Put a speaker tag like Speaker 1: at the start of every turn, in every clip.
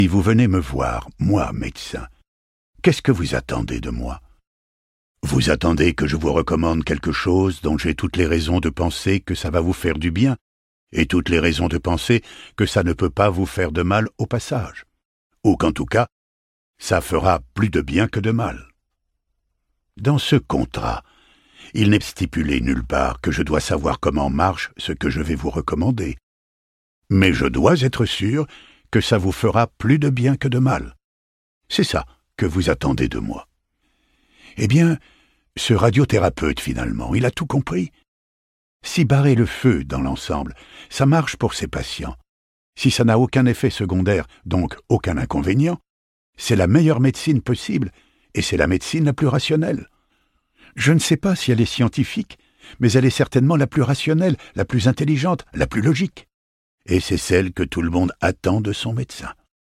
Speaker 1: Si vous venez me voir, moi, médecin, qu'est-ce que vous attendez de moi? Vous attendez que je vous recommande quelque chose dont j'ai toutes les raisons de penser que ça va vous faire du bien, et toutes les raisons de penser que ça ne peut pas vous faire de mal au passage, ou qu'en tout cas, ça fera plus de bien que de mal. Dans ce contrat, il n'est stipulé nulle part que je dois savoir comment marche ce que je vais vous recommander, mais je dois être sûr que ça vous fera plus de bien que de mal. C'est ça que vous attendez de moi. Eh bien, ce radiothérapeute, finalement, il a tout compris. Si barrer le feu dans l'ensemble, ça marche pour ses patients. Si ça n'a aucun effet secondaire, donc aucun inconvénient, c'est la meilleure médecine possible, et c'est la médecine la plus rationnelle. Je ne sais pas si elle est scientifique, mais elle est certainement la plus rationnelle, la plus intelligente, la plus logique. Et c'est celle que tout le monde attend de son médecin.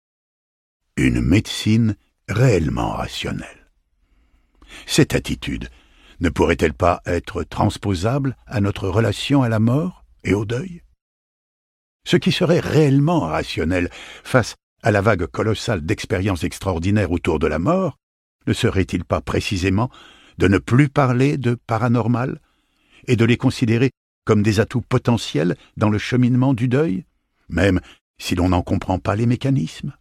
Speaker 1: Une médecine réellement rationnelle. Cette attitude ne pourrait-elle pas être transposable à notre relation à la mort et au deuil? Ce qui serait réellement rationnel face à la vague colossale d'expériences extraordinaires autour de la mort, ne serait-il pas précisément de ne plus parler de paranormal et de les considérer comme des atouts potentiels dans le cheminement du deuil, même si l'on n'en comprend pas les mécanismes?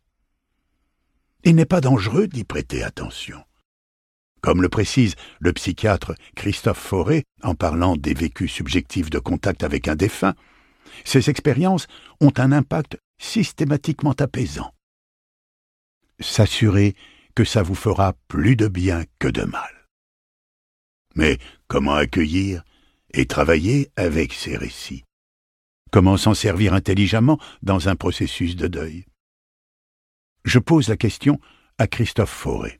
Speaker 1: Il n'est pas dangereux d'y prêter attention. Comme le précise le psychiatre Christophe Fauré en parlant des vécus subjectifs de contact avec un défunt, ces expériences ont un impact systématiquement apaisant. S'assurer que ça vous fera plus de bien que de mal. Mais comment accueillir et travailler avec ces récits? Comment s'en servir intelligemment dans un processus de deuil? Je pose la question à Christophe Fauré.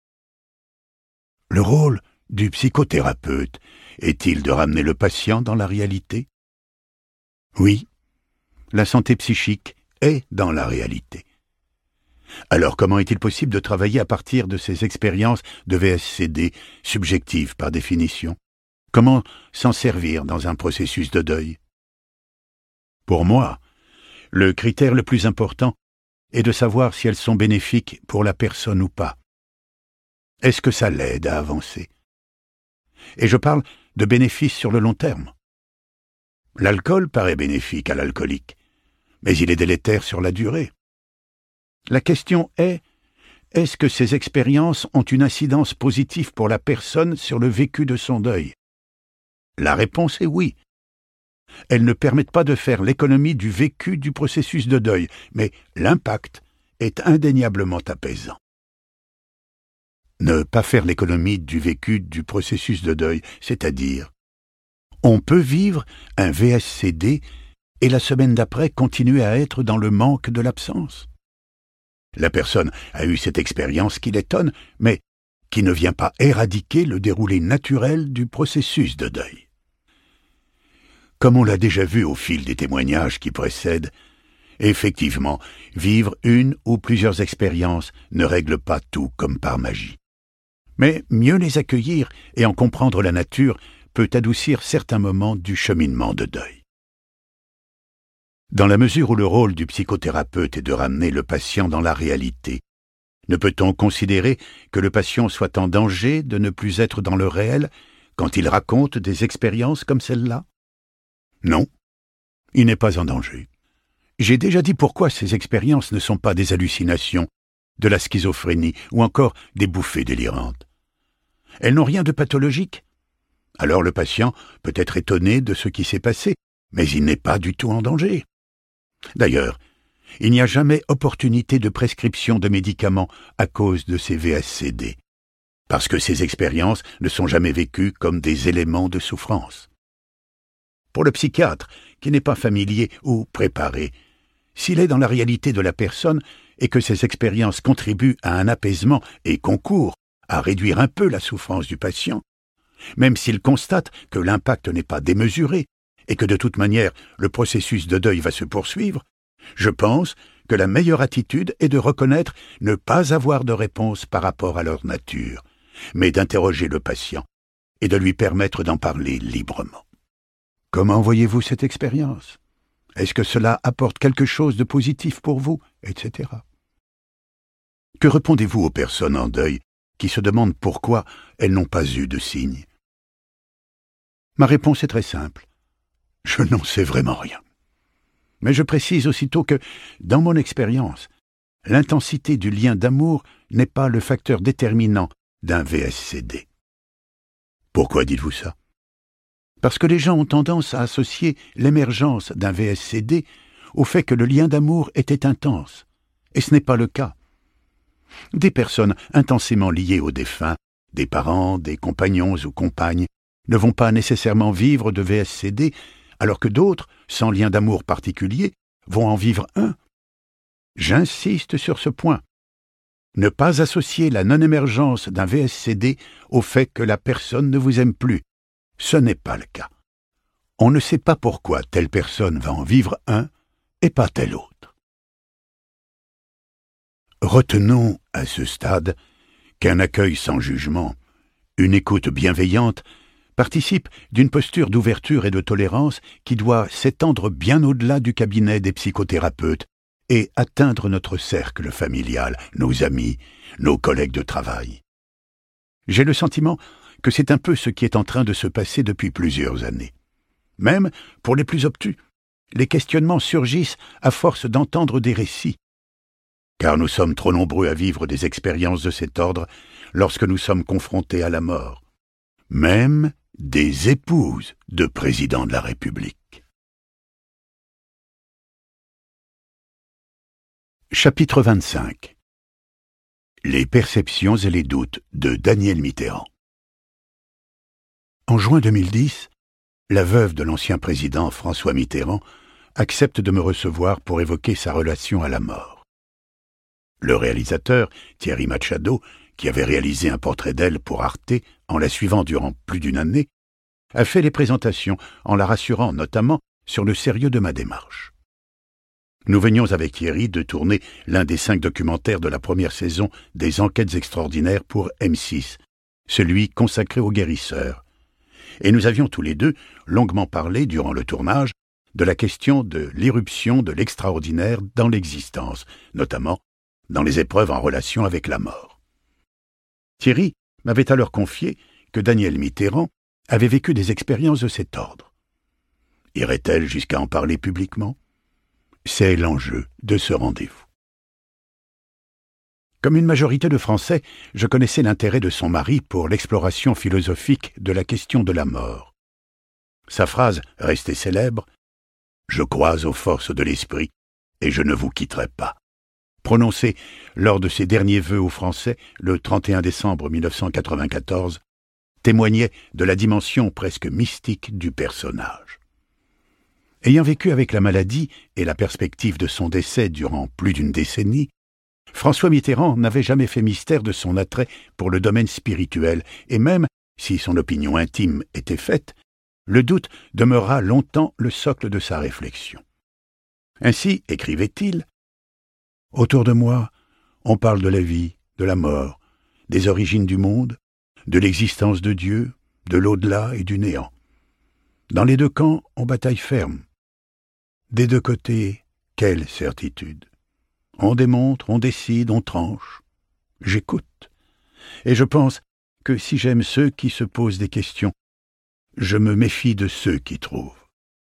Speaker 1: Le rôle du psychothérapeute est-il de ramener le patient dans la réalité? Oui, la santé psychique est dans la réalité. Alors comment est-il possible de travailler à partir de ces expériences de VSCD subjectives par définition? Comment s'en servir dans un processus de deuil? Pour moi, le critère le plus important est de savoir si elles sont bénéfiques pour la personne ou pas. Est-ce que ça l'aide à avancer? Et je parle de bénéfices sur le long terme. L'alcool paraît bénéfique à l'alcoolique, mais il est délétère sur la durée. La question est, est-ce que ces expériences ont une incidence positive pour la personne sur le vécu de son deuil? La réponse est oui. Elles ne permettent pas de faire l'économie du vécu du processus de deuil, mais l'impact est indéniablement apaisant. Ne pas faire l'économie du vécu du processus de deuil, c'est-à-dire, on peut vivre un VSCD et la semaine d'après continuer à être dans le manque de l'absence. La personne a eu cette expérience qui l'étonne, mais qui ne vient pas éradiquer le déroulé naturel du processus de deuil. Comme on l'a déjà vu au fil des témoignages qui précèdent, effectivement, vivre une ou plusieurs expériences ne règle pas tout comme par magie. Mais mieux les accueillir et en comprendre la nature peut adoucir certains moments du cheminement de deuil. Dans la mesure où le rôle du psychothérapeute est de ramener le patient dans la réalité, ne peut-on considérer que le patient soit en danger de ne plus être dans le réel quand il raconte des expériences comme celle-là? Non, il n'est pas en danger. J'ai déjà dit pourquoi ces expériences ne sont pas des hallucinations, de la schizophrénie ou encore des bouffées délirantes. Elles n'ont rien de pathologique. Alors le patient peut être étonné de ce qui s'est passé, mais il n'est pas du tout en danger. D'ailleurs, il n'y a jamais opportunité de prescription de médicaments à cause de ces VSCD, parce que ces expériences ne sont jamais vécues comme des éléments de souffrance. Pour le psychiatre, qui n'est pas familier ou préparé, s'il est dans la réalité de la personne et que ces expériences contribuent à un apaisement et concourent à réduire un peu la souffrance du patient, même s'il constate que l'impact n'est pas démesuré et que de toute manière le processus de deuil va se poursuivre, je pense que la meilleure attitude est de reconnaître ne pas avoir de réponse par rapport à leur nature, mais d'interroger le patient et de lui permettre d'en parler librement. Comment voyez-vous cette expérience? Est-ce que cela apporte quelque chose de positif pour vous, etc. Que répondez-vous aux personnes en deuil qui se demandent pourquoi elles n'ont pas eu de signe? Ma réponse est très simple. Je n'en sais vraiment rien. Mais je précise aussitôt que, dans mon expérience, l'intensité du lien d'amour n'est pas le facteur déterminant d'un VSCD. Pourquoi dites-vous ça? Parce que les gens ont tendance à associer l'émergence d'un VSCD au fait que le lien d'amour était intense, et ce n'est pas le cas. Des personnes intensément liées au défunt, des parents, des compagnons ou compagnes, ne vont pas nécessairement vivre de VSCD, alors que d'autres, sans lien d'amour particulier, vont en vivre un. J'insiste sur ce point. Ne pas associer la non-émergence d'un VSCD au fait que la personne ne vous aime plus. Ce n'est pas le cas. On ne sait pas pourquoi telle personne va en vivre un et pas telle autre. Retenons à ce stade qu'un accueil sans jugement, une écoute bienveillante, participe d'une posture d'ouverture et de tolérance qui doit s'étendre bien au-delà du cabinet des psychothérapeutes et atteindre notre cercle familial, nos amis, nos collègues de travail. J'ai le sentiment que c'est un peu ce qui est en train de se passer depuis plusieurs années. Même pour les plus obtus, les questionnements surgissent à force d'entendre des récits. Car nous sommes trop nombreux à vivre des expériences de cet ordre lorsque nous sommes confrontés à la mort. Même des épouses de présidents de la République. Chapitre 25. Les perceptions et les doutes de Danielle Mitterrand. En juin 2010, la veuve de l'ancien président François Mitterrand accepte de me recevoir pour évoquer sa relation à la mort. Le réalisateur, Thierry Machado, qui avait réalisé un portrait d'elle pour Arte en la suivant durant plus d'une année, a fait les présentations en la rassurant notamment sur le sérieux de ma démarche. Nous venions avec Thierry de tourner l'un des 5 documentaires de la première saison des Enquêtes extraordinaires pour M6, celui consacré aux guérisseurs. Et nous avions tous les deux longuement parlé durant le tournage de la question de l'irruption de l'extraordinaire dans l'existence, notamment dans les épreuves en relation avec la mort. Thierry m'avait alors confié que Danielle Mitterrand avait vécu des expériences de cet ordre. Irait-elle jusqu'à en parler publiquement? C'est l'enjeu de ce rendez-vous. Comme une majorité de Français, je connaissais l'intérêt de son mari pour l'exploration philosophique de la question de la mort. Sa phrase, restée célèbre, « Je crois aux forces de l'esprit et je ne vous quitterai pas », prononcée lors de ses derniers vœux aux Français le 31 décembre 1994, témoignait de la dimension presque mystique du personnage. Ayant vécu avec la maladie et la perspective de son décès durant plus d'une décennie, François Mitterrand n'avait jamais fait mystère de son attrait pour le domaine spirituel, et même, si son opinion intime était faite, le doute demeura longtemps le socle de sa réflexion. Ainsi, écrivait-il, « Autour de moi, on parle de la vie, de la mort, des origines du monde, de l'existence de Dieu, de l'au-delà et du néant. Dans les 2 camps, on bataille ferme. Des 2 côtés, quelle certitude! On démontre, on décide, on tranche. J'écoute. Et je pense que si j'aime ceux qui se posent des questions, je me méfie de ceux qui trouvent. »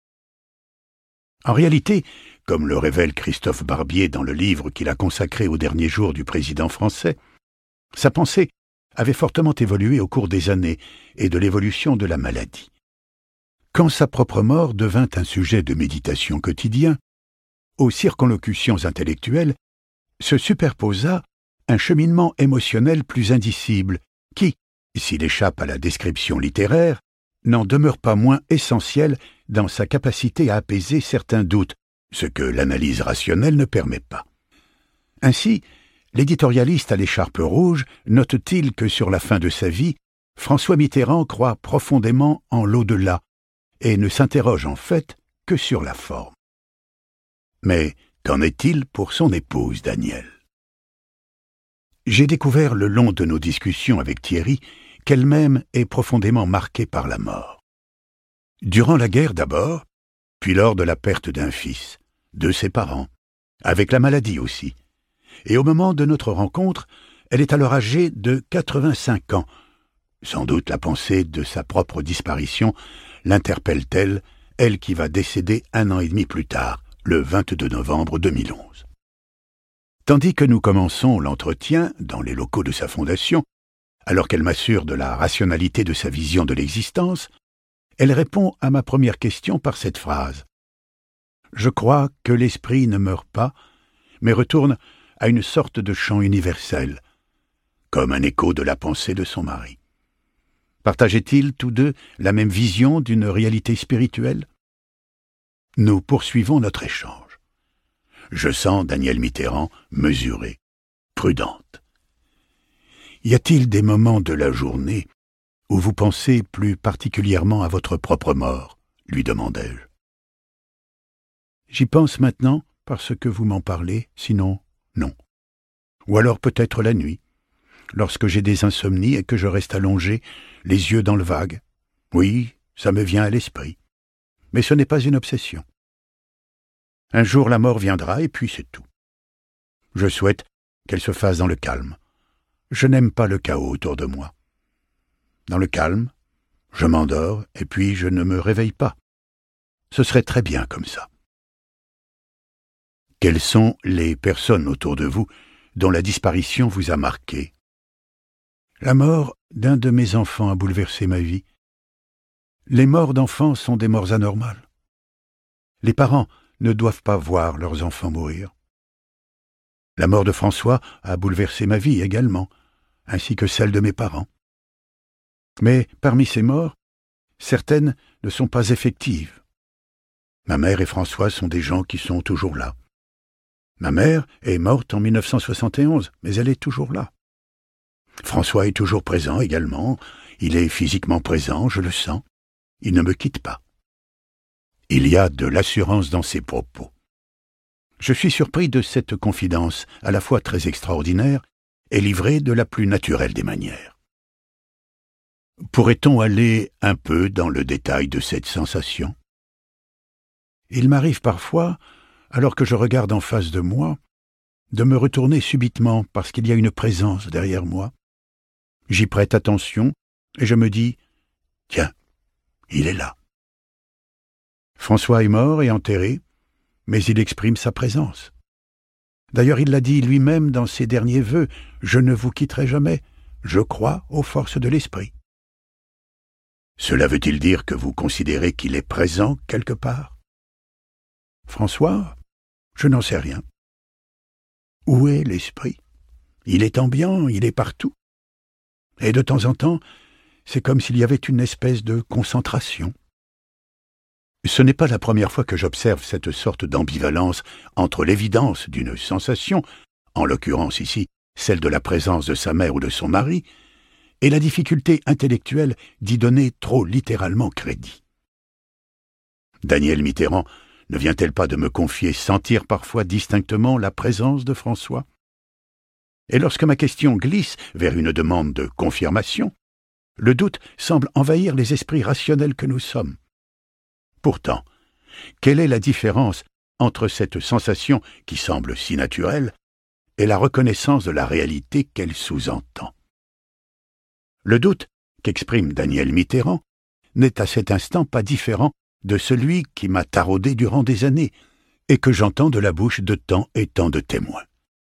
Speaker 1: En réalité, comme le révèle Christophe Barbier dans le livre qu'il a consacré aux derniers jours du président français, sa pensée avait fortement évolué au cours des années et de l'évolution de la maladie. Quand sa propre mort devint un sujet de méditation quotidien, aux circonlocutions intellectuelles se superposa un cheminement émotionnel plus indicible qui, s'il échappe à la description littéraire, n'en demeure pas moins essentiel dans sa capacité à apaiser certains doutes, ce que l'analyse rationnelle ne permet pas. Ainsi, l'éditorialiste à l'écharpe rouge note-t-il que sur la fin de sa vie, François Mitterrand croit profondément en l'au-delà et ne s'interroge en fait que sur la forme. Mais qu'en est-il pour son épouse Danielle? J'ai découvert le long de nos discussions avec Thierry qu'elle-même est profondément marquée par la mort. Durant la guerre d'abord, puis lors de la perte d'un fils, de ses parents, avec la maladie aussi, et au moment de notre rencontre, elle est alors âgée de 85 ans. Sans doute la pensée de sa propre disparition l'interpelle-t-elle, elle qui va décéder 1 an et demi plus tard, le 22 novembre 2011. Tandis que nous commençons l'entretien dans les locaux de sa fondation, alors qu'elle m'assure de la rationalité de sa vision de l'existence, elle répond à ma première question par cette phrase. « Je crois que l'esprit ne meurt pas, mais retourne à une sorte de chant universel, comme un écho de la pensée de son mari. » Partageaient-ils tous deux la même vision d'une réalité spirituelle? Nous poursuivons notre échange. Je sens Danielle Mitterrand mesurée, prudente. Y a-t-il des moments de la journée où vous pensez plus particulièrement à votre propre mort? Lui demandai-je. J'y pense maintenant parce que vous m'en parlez, sinon, non. Ou alors peut-être la nuit, lorsque j'ai des insomnies et que je reste allongé, les yeux dans le vague. Oui, ça me vient à l'esprit. Mais ce n'est pas une obsession. Un jour la mort viendra et puis c'est tout. Je souhaite qu'elle se fasse dans le calme. Je n'aime pas le chaos autour de moi. Dans le calme, je m'endors et puis je ne me réveille pas. Ce serait très bien comme ça. Quelles sont les personnes autour de vous dont la disparition vous a marqué? La mort d'un de mes enfants a bouleversé ma vie. Les morts d'enfants sont des morts anormales. Les parents ne doivent pas voir leurs enfants mourir. La mort de François a bouleversé ma vie également, ainsi que celle de mes parents. Mais parmi ces morts, certaines ne sont pas effectives. Ma mère et François sont des gens qui sont toujours là. Ma mère est morte en 1971, mais elle est toujours là. François est toujours présent également, il est physiquement présent, je le sens, il ne me quitte pas. Il y a de l'assurance dans ses propos. Je suis surpris de cette confidence, à la fois très extraordinaire et livrée de la plus naturelle des manières. Pourrait-on aller un peu dans le détail de cette sensation? Il m'arrive parfois, alors que je regarde en face de moi, de me retourner subitement parce qu'il y a une présence derrière moi. J'y prête attention et je me dis « Tiens, il est là ». François est mort et enterré, mais il exprime sa présence. D'ailleurs, il l'a dit lui-même dans ses derniers vœux « Je ne vous quitterai jamais, je crois aux forces de l'esprit ». Cela veut-il dire que vous considérez qu'il est présent quelque part? François, je n'en sais rien. Où est l'esprit? Il est ambiant, il est partout. Et de temps en temps, c'est comme s'il y avait une espèce de concentration. Ce n'est pas la première fois que j'observe cette sorte d'ambivalence entre l'évidence d'une sensation, en l'occurrence ici celle de la présence de sa mère ou de son mari, et la difficulté intellectuelle d'y donner trop littéralement crédit. Danielle Mitterrand ne vient-elle pas de me confier sentir parfois distinctement la présence de François? Et lorsque ma question glisse vers une demande de confirmation, le doute semble envahir les esprits rationnels que nous sommes. Pourtant, quelle est la différence entre cette sensation qui semble si naturelle et la reconnaissance de la réalité qu'elle sous-entend? Le doute qu'exprime Danielle Mitterrand n'est à cet instant pas différent de celui qui m'a taraudé durant des années et que j'entends de la bouche de tant et tant de témoins.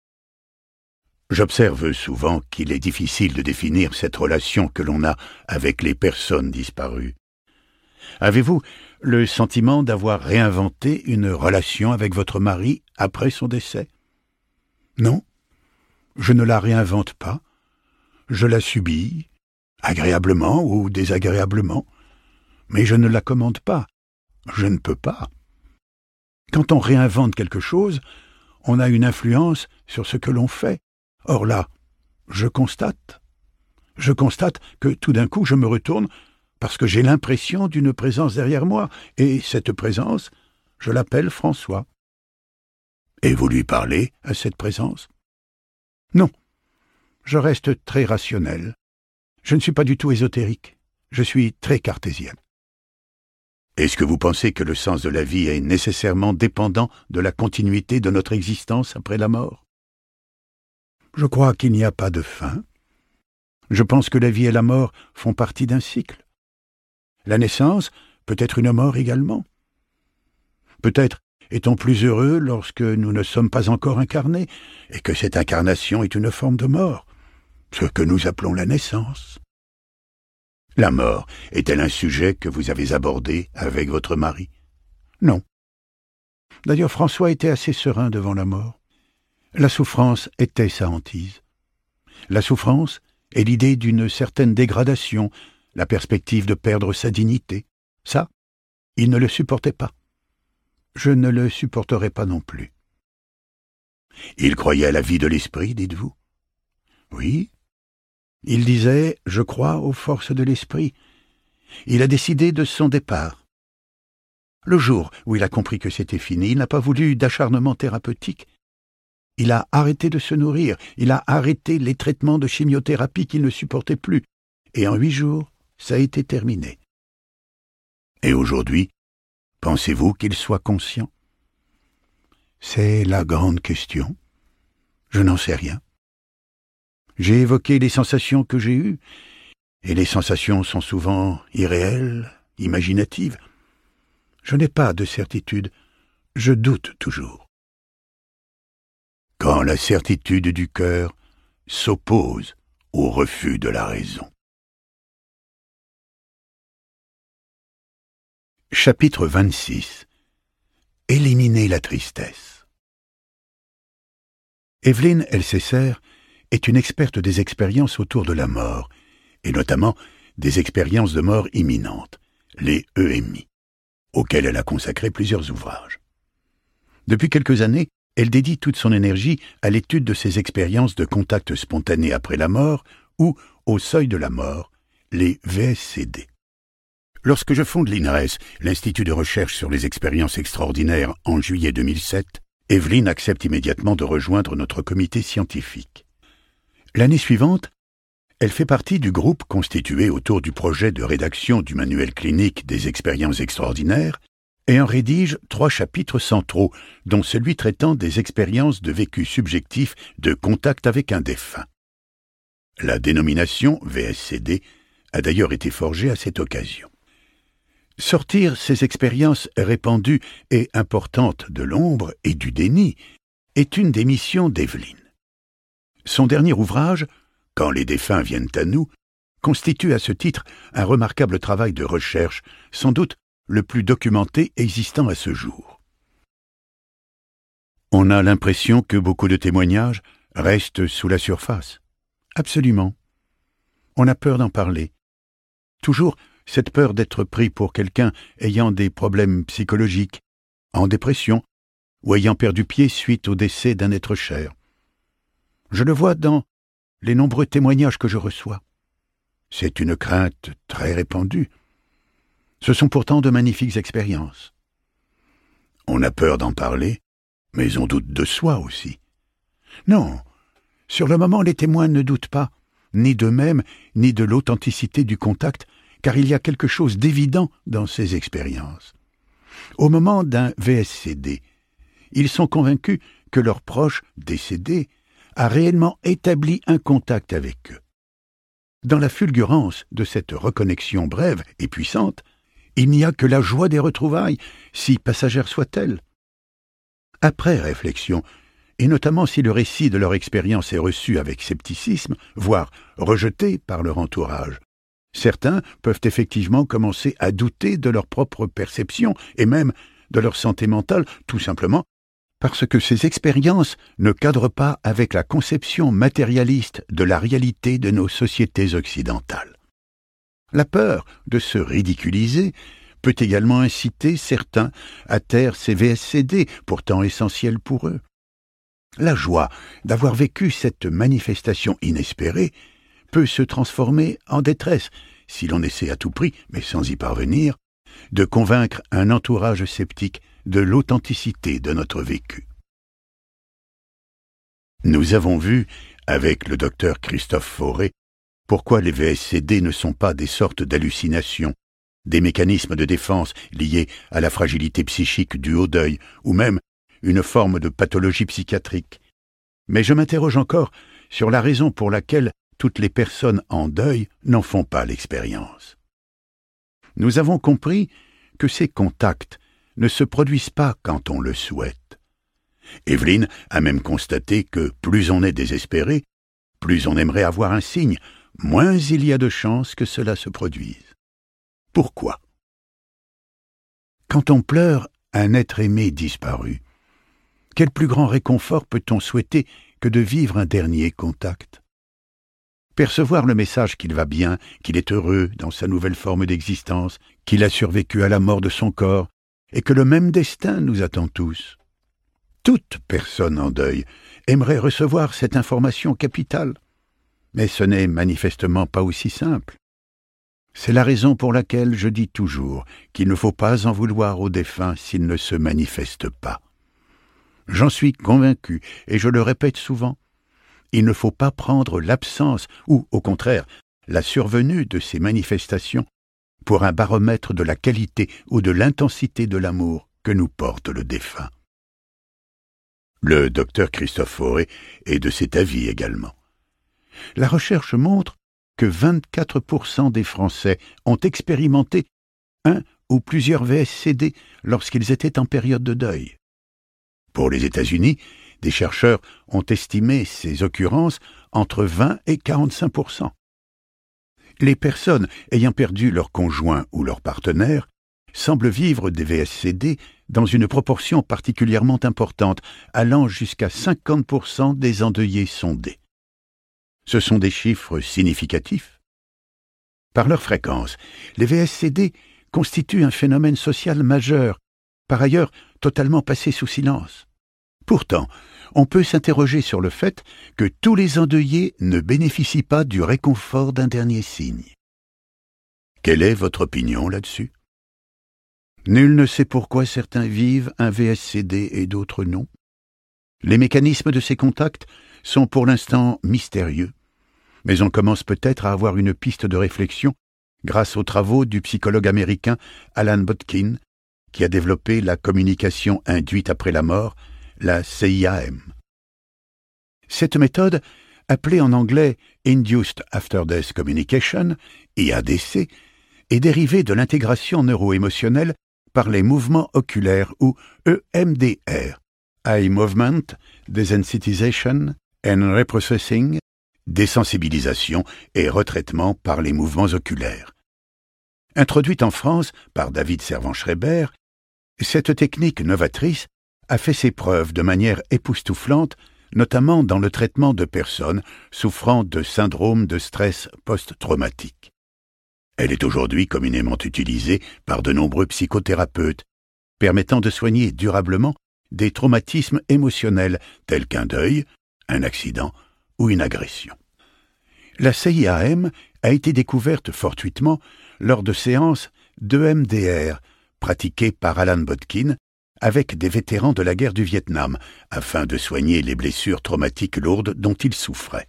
Speaker 1: J'observe souvent qu'il est difficile de définir cette relation que l'on a avec les personnes disparues. Avez-vous le sentiment d'avoir réinventé une relation avec votre mari après son décès? Non, je ne la réinvente pas. Je la subis, agréablement ou désagréablement, mais je ne la commande pas. Je ne peux pas. Quand on réinvente quelque chose, on a une influence sur ce que l'on fait. Or là, je constate que tout d'un coup je me retourne parce que j'ai l'impression d'une présence derrière moi, et cette présence, je l'appelle François. Et vous lui parlez à cette présence? Non, je reste très rationnel. Je ne suis pas du tout ésotérique, je suis très cartésienne. Est-ce que vous pensez que le sens de la vie est nécessairement dépendant de la continuité de notre existence après la mort? Je crois qu'il n'y a pas de fin. Je pense que la vie et la mort font partie d'un cycle. La naissance peut être une mort également. Peut-être est-on plus heureux lorsque nous ne sommes pas encore incarnés, et que cette incarnation est une forme de mort, ce que nous appelons la naissance. La mort est-elle un sujet que vous avez abordé avec votre mari? Non. D'ailleurs, François était assez serein devant la mort. La souffrance était sa hantise. La souffrance est l'idée d'une certaine dégradation, la perspective de perdre sa dignité. Ça, il ne le supportait pas. Je ne le supporterai pas non plus. Il croyait à la vie de l'esprit, dites-vous? Oui. Il disait « Je crois aux forces de l'esprit ». Il a décidé de son départ. Le jour où il a compris que c'était fini, il n'a pas voulu d'acharnement thérapeutique. Il a arrêté de se nourrir, il a arrêté les traitements de chimiothérapie qu'il ne supportait plus, et en 8 jours, ça a été terminé. Et aujourd'hui, pensez-vous qu'il soit conscient? C'est la grande question. Je n'en sais rien. J'ai évoqué les sensations que j'ai eues, et les sensations sont souvent irréelles, imaginatives. Je n'ai pas de certitude, je doute toujours. Quand la certitude du cœur s'oppose au refus de la raison. Chapitre 26. Éliminer la tristesse. Evelyne Elsesser est une experte des expériences autour de la mort, et notamment des expériences de mort imminente, les EMI, auxquelles elle a consacré plusieurs ouvrages. Depuis quelques années, elle dédie toute son énergie à l'étude de ces expériences de contact spontané après la mort ou au seuil de la mort, les VSCD. Lorsque je fonde l'INRES, l'Institut de recherche sur les expériences extraordinaires, en juillet 2007, Evelyne accepte immédiatement de rejoindre notre comité scientifique. L'année suivante, elle fait partie du groupe constitué autour du projet de rédaction du manuel clinique des expériences extraordinaires et en rédige 3 chapitres centraux, dont celui traitant des expériences de vécu subjectif de contact avec un défunt. La dénomination VSCD a d'ailleurs été forgée à cette occasion. Sortir ces expériences répandues et importantes de l'ombre et du déni est une des missions d'Evelyne. Son dernier ouvrage, « Quand les défunts viennent à nous », constitue à ce titre un remarquable travail de recherche, sans doute le plus documenté existant à ce jour. On a l'impression que beaucoup de témoignages restent sous la surface. Absolument. On a peur d'en parler. Toujours cette peur d'être pris pour quelqu'un ayant des problèmes psychologiques, en dépression, ou ayant perdu pied suite au décès d'un être cher. Je le vois dans les nombreux témoignages que je reçois. C'est une crainte très répandue. Ce sont pourtant de magnifiques expériences. On a peur d'en parler, mais on doute de soi aussi. Non, sur le moment, les témoins ne doutent pas, ni d'eux-mêmes, ni de l'authenticité du contact, car il y a quelque chose d'évident dans ces expériences. Au moment d'un VSCD, ils sont convaincus que leur proche décédé a réellement établi un contact avec eux. Dans la fulgurance de cette reconnexion brève et puissante, il n'y a que la joie des retrouvailles, si passagère soit-elle. Après réflexion, et notamment si le récit de leur expérience est reçu avec scepticisme, voire rejeté par leur entourage, certains peuvent effectivement commencer à douter de leur propre perception et même de leur santé mentale, tout simplement parce que ces expériences ne cadrent pas avec la conception matérialiste de la réalité de nos sociétés occidentales. La peur de se ridiculiser peut également inciter certains à taire ces VSCD, pourtant essentiels pour eux. La joie d'avoir vécu cette manifestation inespérée peut se transformer en détresse, si l'on essaie à tout prix, mais sans y parvenir, de convaincre un entourage sceptique de l'authenticité de notre vécu. Nous avons vu, avec le docteur Christophe Fauré, pourquoi les VSCD ne sont pas des sortes d'hallucinations, des mécanismes de défense liés à la fragilité psychique due au deuil, ou même une forme de pathologie psychiatrique. Mais je m'interroge encore sur la raison pour laquelle toutes les personnes en deuil n'en font pas l'expérience. Nous avons compris que ces contacts ne se produisent pas quand on le souhaite. Evelyne a même constaté que plus on est désespéré, plus on aimerait avoir un signe, moins il y a de chances que cela se produise. Pourquoi? Quand on pleure un être aimé disparu, quel plus grand réconfort peut-on souhaiter que de vivre un dernier contact? Percevoir le message qu'il va bien, qu'il est heureux dans sa nouvelle forme d'existence, qu'il a survécu à la mort de son corps, et que le même destin nous attend tous. Toute personne en deuil aimerait recevoir cette information capitale, mais ce n'est manifestement pas aussi simple. C'est la raison pour laquelle je dis toujours qu'il ne faut pas en vouloir aux défunts s'ils ne se manifestent pas. J'en suis convaincu, et je le répète souvent, il ne faut pas prendre l'absence ou, au contraire, la survenue de ces manifestations pour un baromètre de la qualité ou de l'intensité de l'amour que nous porte le défunt. Le docteur Christophe Fauré est de cet avis également. La recherche montre que 24% des Français ont expérimenté un ou plusieurs VSCD lorsqu'ils étaient en période de deuil. Pour les États-Unis, des chercheurs ont estimé ces occurrences entre 20 et 45%. Les personnes ayant perdu leur conjoint ou leur partenaire semblent vivre des VSCD dans une proportion particulièrement importante, allant jusqu'à 50% des endeuillés sondés. Ce sont des chiffres significatifs. Par leur fréquence, les VSCD constituent un phénomène social majeur, par ailleurs totalement passé sous silence. Pourtant, on peut s'interroger sur le fait que tous les endeuillés ne bénéficient pas du réconfort d'un dernier signe. Quelle est votre opinion là-dessus? Nul ne sait pourquoi certains vivent un VSCD et d'autres non. Les mécanismes de ces contacts sont pour l'instant mystérieux, mais on commence peut-être à avoir une piste de réflexion grâce aux travaux du psychologue américain Alan Botkin, qui a développé la communication induite après la mort, la CIAM. Cette méthode, appelée en anglais Induced After Death Communication, IADC, est dérivée de l'intégration neuro-émotionnelle par les mouvements oculaires ou EMDR, Eye Movement Desensitization and Reprocessing, désensibilisation et retraitement par les mouvements oculaires. Introduite en France par David Servan-Schreiber, cette technique novatrice a fait ses preuves de manière époustouflante, notamment dans le traitement de personnes souffrant de syndrome de stress post-traumatique. Elle est aujourd'hui communément utilisée par de nombreux psychothérapeutes, permettant de soigner durablement des traumatismes émotionnels tels qu'un deuil, un accident ou une agression. La CIAM a été découverte fortuitement lors de séances d'EMDR pratiquées par Alan Botkin avec des vétérans de la guerre du Vietnam, afin de soigner les blessures traumatiques lourdes dont ils souffraient.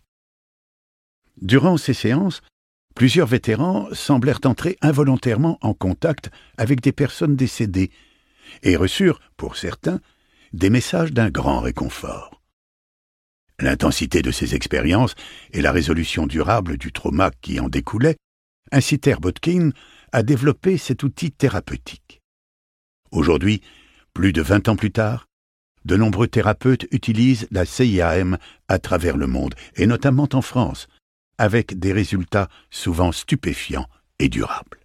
Speaker 1: Durant ces séances, plusieurs vétérans semblèrent entrer involontairement en contact avec des personnes décédées et reçurent, pour certains, des messages d'un grand réconfort. L'intensité de ces expériences et la résolution durable du trauma qui en découlait incitèrent Botkin à développer cet outil thérapeutique. Aujourd'hui, plus de 20 ans plus tard, de nombreux thérapeutes utilisent la CIAM à travers le monde, et notamment en France, avec des résultats souvent stupéfiants et durables.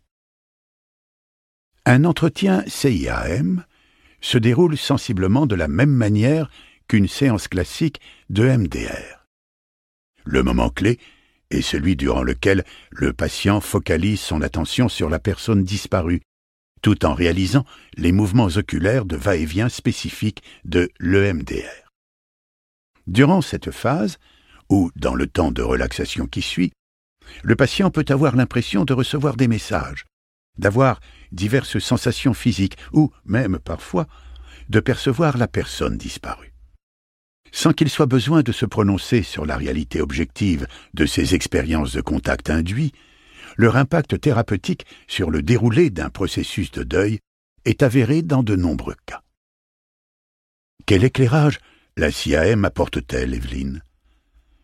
Speaker 1: Un entretien CIAM se déroule sensiblement de la même manière qu'une séance classique de MDR. Le moment clé est celui durant lequel le patient focalise son attention sur la personne disparue, tout en réalisant les mouvements oculaires de va-et-vient spécifiques de l'EMDR. Durant cette phase, ou dans le temps de relaxation qui suit, le patient peut avoir l'impression de recevoir des messages, d'avoir diverses sensations physiques ou même parfois de percevoir la personne disparue. Sans qu'il soit besoin de se prononcer sur la réalité objective de ces expériences de contact induit, leur impact thérapeutique sur le déroulé d'un processus de deuil est avéré dans de nombreux cas. Quel éclairage la CIAM apporte-t-elle, Evelyne?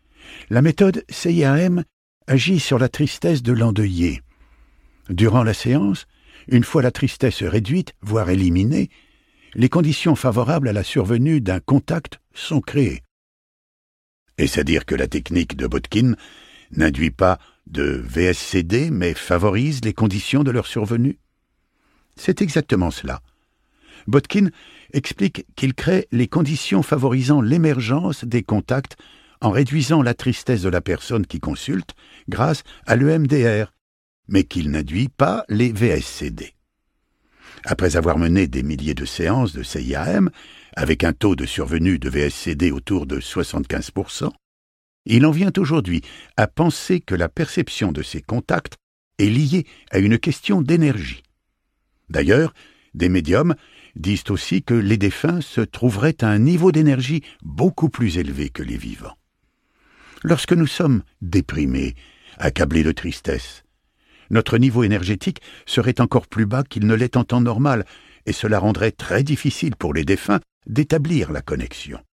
Speaker 1: La méthode CIAM agit sur la tristesse de l'endeuillé. Durant la séance, une fois la tristesse réduite, voire éliminée, les conditions favorables à la survenue d'un contact sont créées. Est-ce à dire que la technique de Botkin n'induit pas de VSCD, mais favorise les conditions de leur survenue? C'est exactement cela. Botkin explique qu'il crée les conditions favorisant l'émergence des contacts en réduisant la tristesse de la personne qui consulte grâce à l'EMDR, mais qu'il n'induit pas les VSCD. Après avoir mené des milliers de séances de CIAM, avec un taux de survenue de VSCD autour de 75%, il en vient aujourd'hui à penser que la perception de ces contacts est liée à une question d'énergie. D'ailleurs, des médiums disent aussi que les défunts se trouveraient à un niveau d'énergie beaucoup plus élevé que les vivants. Lorsque nous sommes déprimés, accablés de tristesse, notre niveau énergétique serait encore plus bas qu'il ne l'est en temps normal, et cela rendrait très difficile pour les défunts d'établir la connexion.